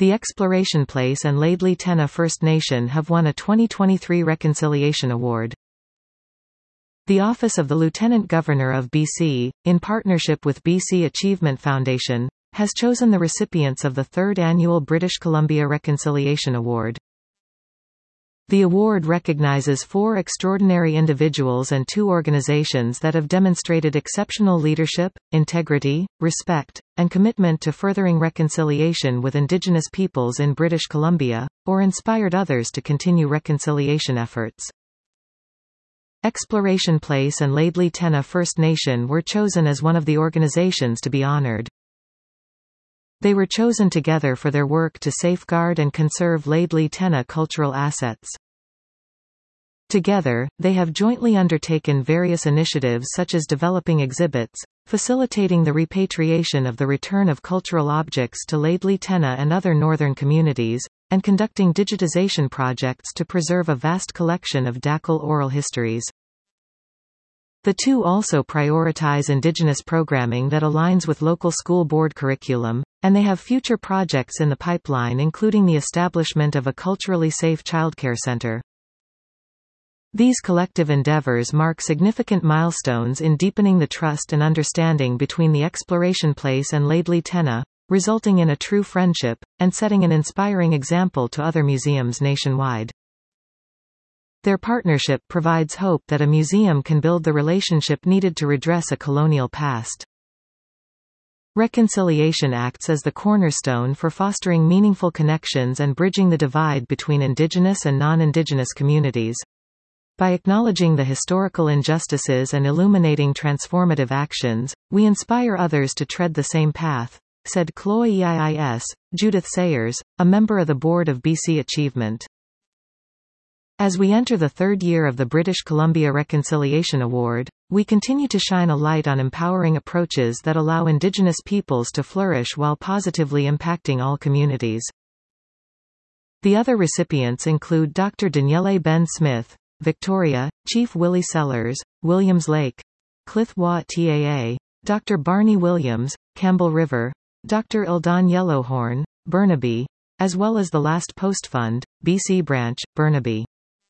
The Exploration Place and Laidley Tenna First Nation have won a 2023 Reconciliation Award. The Office of the Lieutenant Governor of BC, in partnership with BC Achievement Foundation, has chosen the recipients of the 3rd Annual British Columbia Reconciliation Award. The award recognizes 4 extraordinary individuals and 2 organizations that have demonstrated exceptional leadership, integrity, respect, and commitment to furthering reconciliation with Indigenous peoples in British Columbia, or inspired others to continue reconciliation efforts. Exploration Place and Laidley Tenna First Nation were chosen as one of the organizations to be honored. They were chosen together for their work to safeguard and conserve Laidley Tenna cultural assets. Together, they have jointly undertaken various initiatives such as developing exhibits, facilitating the repatriation of the return of cultural objects to Laidley Tenna and other northern communities, and conducting digitization projects to preserve a vast collection of Dakhel oral histories. The 2 also prioritize Indigenous programming that aligns with local school board curriculum, and they have future projects in the pipeline including the establishment of a culturally safe childcare center. These collective endeavors mark significant milestones in deepening the trust and understanding between the Exploration Place and Laidley Tenna, resulting in a true friendship, and setting an inspiring example to other museums nationwide. Their partnership provides hope that a museum can build the relationship needed to redress a colonial past. Reconciliation acts as the cornerstone for fostering meaningful connections and bridging the divide between Indigenous and non-Indigenous communities. By acknowledging the historical injustices and illuminating transformative actions, we inspire others to tread the same path, said CLOIEIS, Judith Sayers, a member of the board of BC Achievement. As we enter the 3rd year of the British Columbia Reconciliation Award, we continue to shine a light on empowering approaches that allow Indigenous peoples to flourish while positively impacting all communities. The other recipients include Dr. Danielle Ben Smith, Victoria, Chief Willie Sellers, Williams Lake, Clithwa Taa, Dr. Barney Williams, Campbell River, Dr. Ildan Yellowhorn, Burnaby, as well as the Last Post Fund, BC Branch, Burnaby.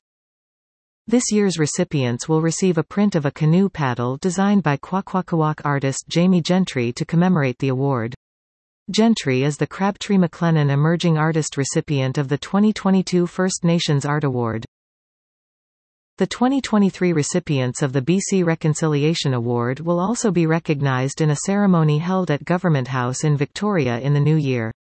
This year's recipients will receive a print of a canoe paddle designed by Kwakwaka'wakw artist Jamie Gentry to commemorate the award. Gentry is the Crabtree McLennan Emerging Artist recipient of the 2022 First Nations Art Award. The 2023 recipients of the BC Reconciliation Award will also be recognized in a ceremony held at Government House in Victoria in the new year.